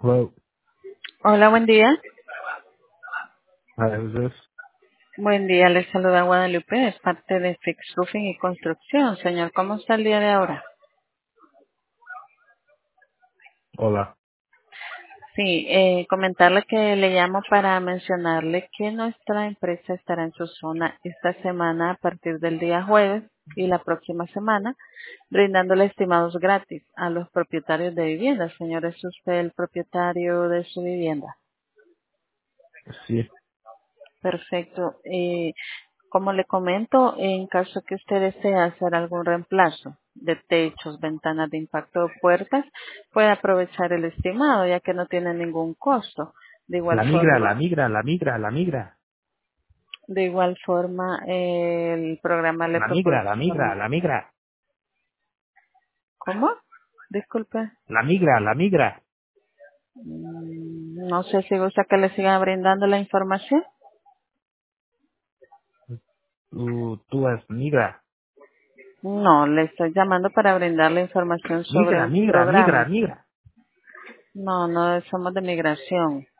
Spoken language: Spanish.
Hello. Hola, buen día. Hi, who's this? Buen día, les saluda Guadalupe, es parte de Fix Roofing y Construcción. Señor, ¿cómo está el día de ahora? Hola. Sí, comentarle que le llamo para mencionarle que nuestra empresa estará en su zona esta semana a partir del día jueves y la próxima semana, brindándole estimados gratis a los propietarios de viviendas. Señor, ¿es usted el propietario de su vivienda? Sí. Perfecto. Como le comento, en caso que usted desee hacer algún reemplazo de techos, ventanas de impacto o puertas, puede aprovechar el estimado, ya que no tiene ningún costo. De igual La migra, la forma, migra, la migra, la migra. el programa le La migra, la migra, proporciona. la migra. ¿Cómo? Disculpe. La migra, la migra. No sé si gusta que le siga brindando la información. Tú es migra. No, le estoy llamando para brindar la información sobre Migra, el migra, migra, programa. migra. No, no somos de migración.